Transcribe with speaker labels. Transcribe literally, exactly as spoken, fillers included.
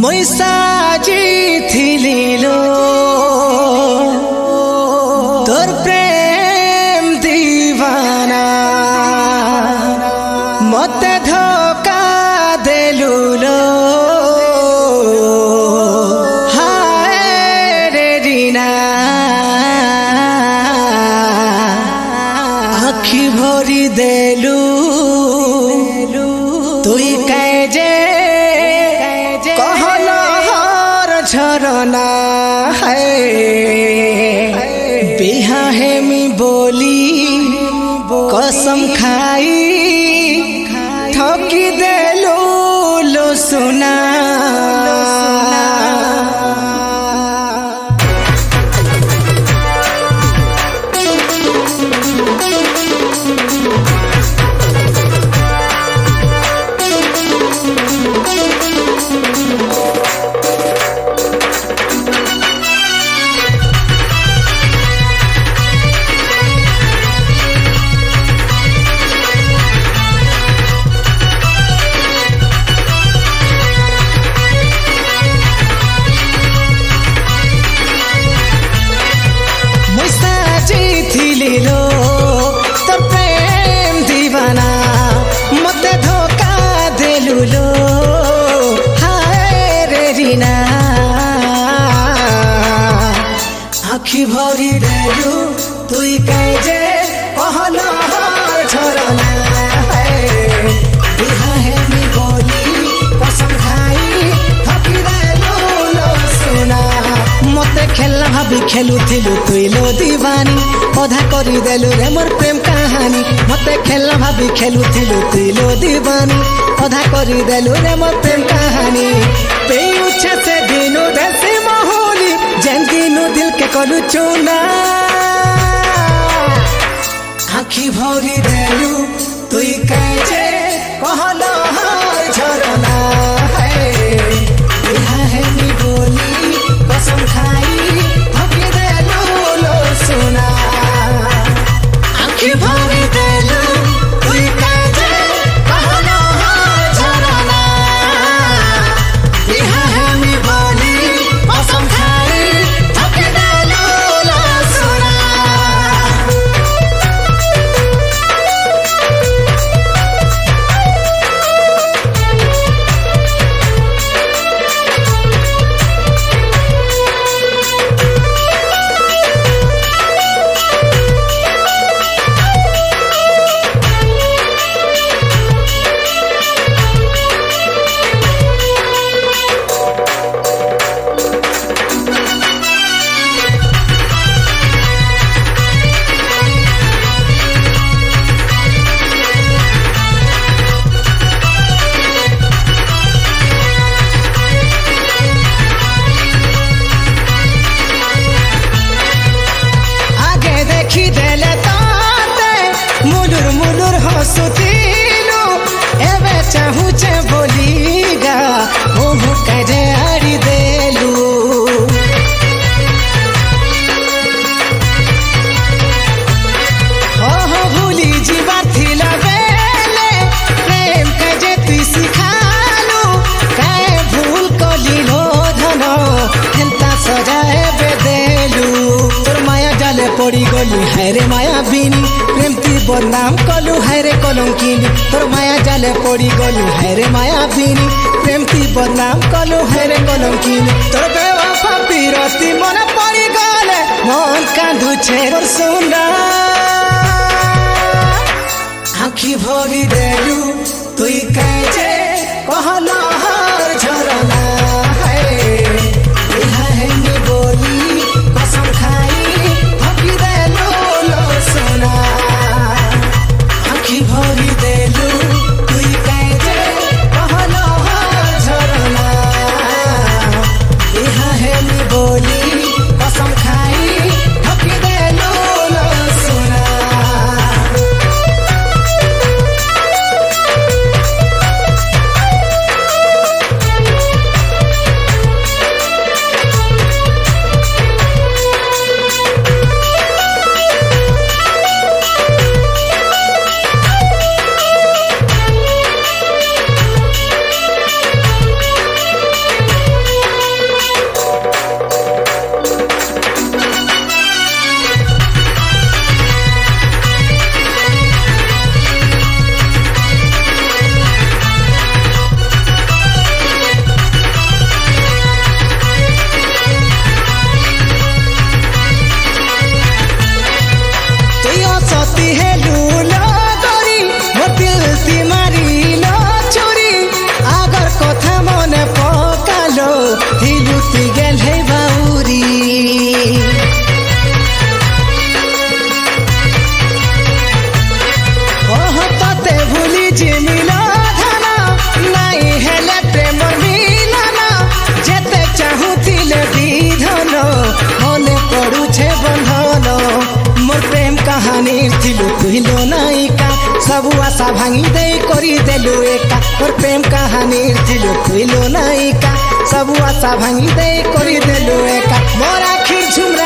Speaker 1: মই সাজিଥିଲି লো তোর প্রেম দিবানা মতে ধোকা দেলু লো হায় রে রিনা আখি ভরি দেলু তুই কাজে झरना है बिहा है मी बोली कसम खाई ठकी देलू लो सुना लो तो प्रेम दीवाना मत धोखा देलू लो हाय रे रीना आखि भरी देलू तुई काजे कहलो झरना है बिहा है मी बोली कसम खाई ठकी देलू लो सुना मते खेलना भाभी खेलुथिलु तुई लो दीवानी अधा करी देलु रे मोर प्रेम कहानी मते खेलना भाभी खेलुथिलु तुई लो दीवानी अधा करी देलु रे मोर प्रेम कहानी पेयु छे से दिनु देसी माहौली जेन दिनु दिल के कलु चूना आखि भरी देलु तुई काजे कहलो झरना है बिहा है मी बोली कसम खाई ठकी देलु लो सुना आखि भरी देलु तुई काजे कहलो झरना बिहा है मी बोली कसम खाई ठकी देलु लो सुना मुलुर मुलुर हसुतिलु एबे चाहुचे बोलीगा मुह काजे आड़ी देलु हो हो भूली जीवा थिला बेले प्रेम काजे तुई सिखालु काए भूल कलिलो धन हेंता सजाए बेदेलु तोर माया जाले पड़ी गली हाय रे माया बिनी प्रेम ती बदनाम कलु हाय रे कलंकिनी तोर माया जाले पड़ी गलु हाय रे माया बिनी प्रेम ती बदनाम कलु हाय रे कलंकिनी तोर बेवफा पीरती मन पड़ी गले मन कांदु छे तोर सुना आखि भरी देलु तुई काजे कहलो झरना है बिहा है मी बोली कसम खाई ठकी देलु लो सुना आखि भरी देलु तुई काजे कहलो झरना बिहा है मी बोली कसम खाई ठकी देलु लो सुना তুই গেলে বাউরি ওহ তোতে ভুলি জিমিল ধান নাই হেলে প্রেম মিলন যেতে চাহুଥିଲେ বিধন মনে পড়ুছে বন্ধন মোর প্রেম কাহানী থিলু তুইলো নায়িকা सबु आशा भांगी दे करी देलु एका मोर प्रेम कहानी थिलु तुइलो नायिका सबु आशा भांगी दे करी देलु एका मोर आखिर झुमरा